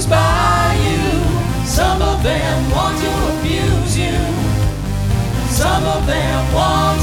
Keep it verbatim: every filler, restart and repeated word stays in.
cruise by you. Some of them want to abuse you. Some of them want